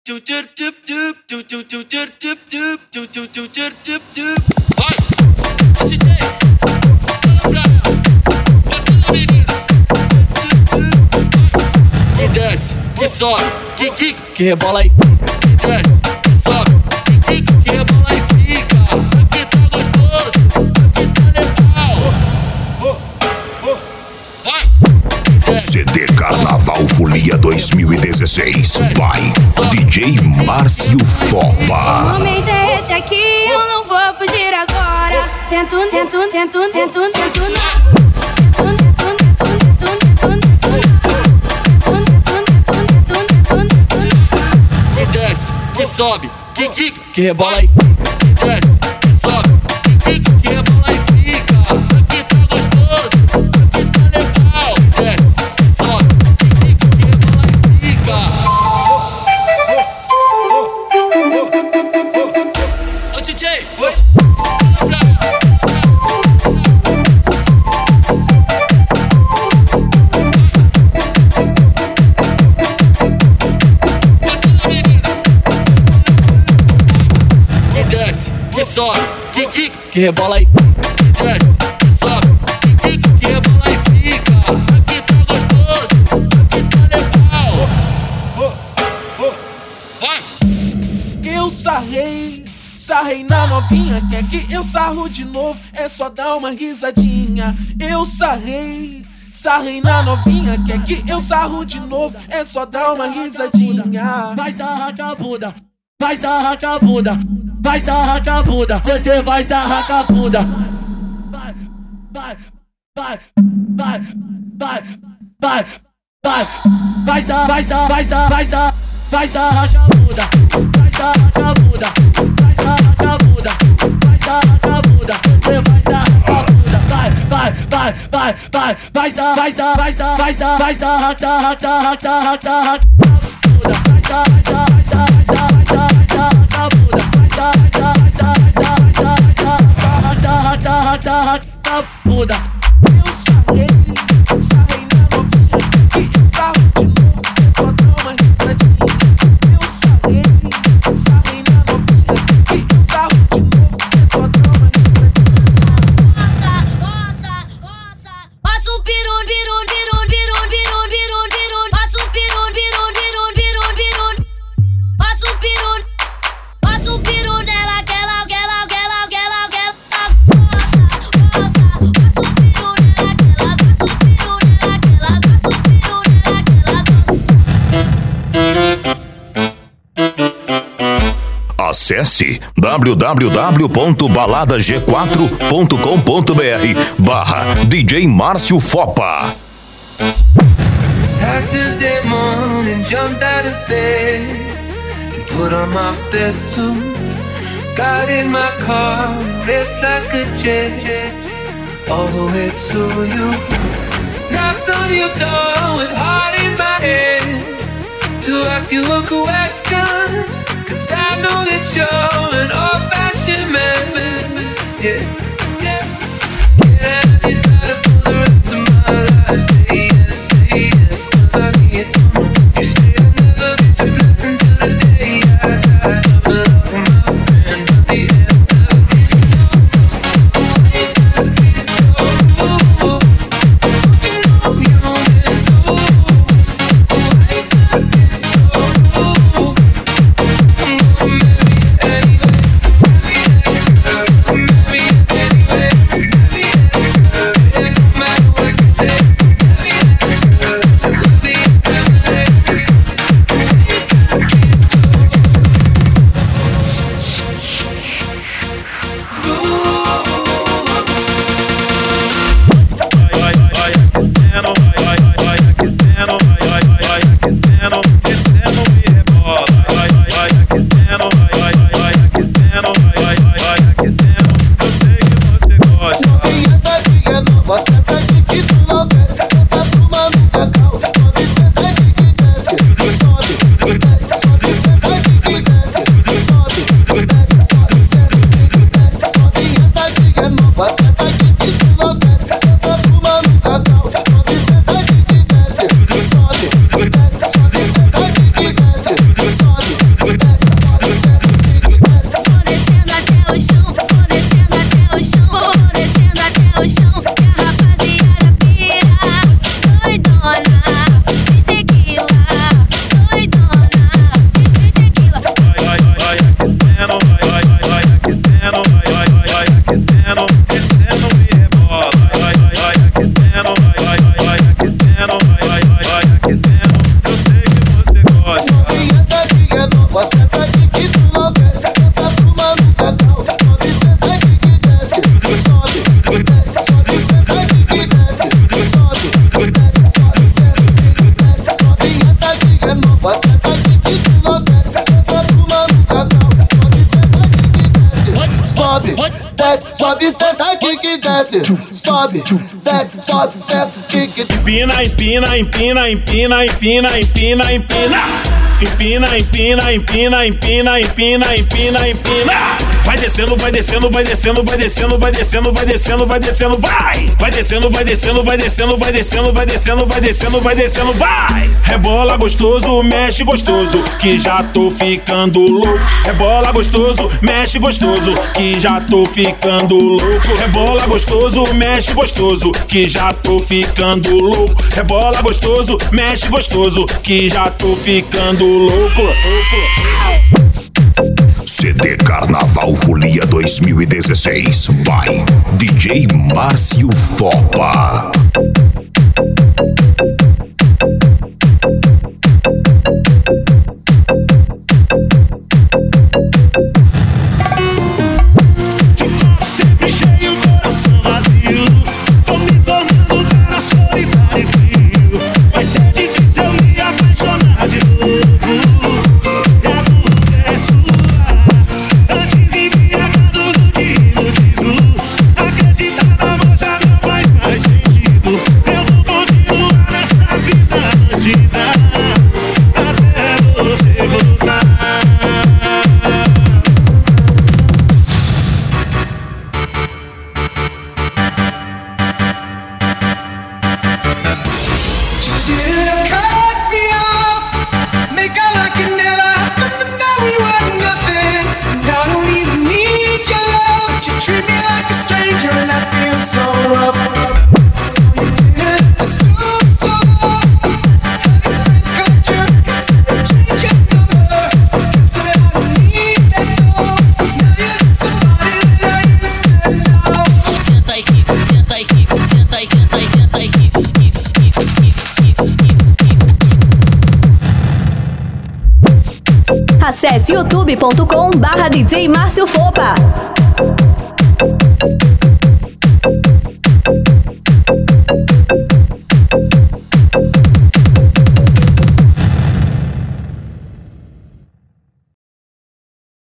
Vai, ô DJ, bota na menina. Que desce, que sobe, que rebola e fica. Que desce, que sobe, que rebola e fica. Aqui tá gostoso, aqui tá legal. Vai. CD Carnaval Folia 2016. Vai, DJ Márcio Fopa. O momento é esse aqui, eu não vou fugir agora. Tento Que desce, que sobe, que rebola e fica. Que desce, que sobe, que rebola e fica. Aqui tá gostoso, aqui tá legal. Que desce, que sobe, que rebola e fica. Ô DJ, que sobe, que rebola e fica. Que desce, que sobe, que rebola e fica. Aqui tá gostoso, aqui tá legal. Vai. Eu sarrei na novinha. Quer que eu sarro de novo? É só dar uma risadinha. Eu sarrei na novinha. Quer que eu sarro de novo? É só dar uma risadinha. Vai sarrar com a bunda, vai sarrar com a bunda. Vai sarrar com a bunda, você vai sarrar com a bunda. Vai, vai, vai, vai, vai, vai, vai. Vai sarrar, vai sarrar, vai sarrar, vai sarrar, vai sarrar com a bunda. Vai sarrar com a bunda, vai sarrar com a bunda, vai sarrar com a bunda, você vai sarrar com a bunda. Vai, vai, vai, vai, vai, vai sarrar, vai sarrar, vai sarrar, vai sarrar, vai sarrar, sarrar, sarrar, sarrar, sarrar com a bunda. Vai sarrar, vai sarrar, vai sarrar, vai sarrar, vai sarrar, vai sarrar com a bunda. Puda. Eu sarrei na novinha. Que eu sarro de novo, é só dar uma risadinha. Eu sarrei na novinha. Que eu sarro de novo, é só dar uma risadinha. Roça, passa um piru, passa um piru, passa um piru nela, aquela. Acesse www.baladag4.com.br/DJ Márcio Fopa. Saturday morning, jumped out of bed and put on my best suit. Got in my car, raced like a jet, all the way to you. Knocked on your door with heart in my head to ask you a question, 'cause I know that you're an old-fashioned man. Yeah, yeah. Yeah, you got it for the rest of my life. Say yes, 'cause I need it to know. You say I'll never get your blessing till the day I die. Tough love, my friend, but the answer is no. Why you gotta be so rude? Don't you know you're meant to? Why you gotta be so rude? I'm gonna marry you anyway. Marry you anyway. Marry you anyway. It don't matter what you say. Marry you gosta. Novinha sadia nova, senta aqui que tu não quer. Dança pro mano cacau, sobe, senta aqui que desce. Sobe, desce, sobe, senta aqui que desce. Sobe, desce, sobe, senta aqui que desce. Novinha sadia nova, senta aqui que tu não quer. Dança pro mano cacau, sobe, senta aqui que desce. Sobe, desce, sobe, senta aqui que desce. Sobe, desce, sobe, senta aqui que desce. Empina, empina, empina, empina, empina, empina, empina. Empina, empina, empina, empina, empina, empina, empina. Vai descendo, vai descendo, vai descendo, vai descendo, vai descendo, vai descendo, vai descendo, vai! Vai descendo, vai descendo, vai descendo, vai descendo, vai descendo, vai descendo, vai descendo, vai! Rebola gostoso, mexe gostoso, que já tô ficando louco. Rebola gostoso, mexe gostoso, que já tô ficando louco. Rebola gostoso, mexe gostoso, que já tô ficando louco. Rebola gostoso, mexe gostoso, que já tô ficando louco. CD Carnaval Folia 2016 by DJ Márcio Fopa. Sempre cheio, coração vazio. Tô me tornando um cara solitário e frio. Vai ser difícil eu me apaixonar de novo. E a dúvida é sua. Antes embriagado do que iludido. Acreditar no amor já não faz mais sentido. Eu vou continuar nessa vida bandida até você voltar. Treat me like a stranger and I feel so rough. Acesse youtube.com/DJ Márcio Fopa.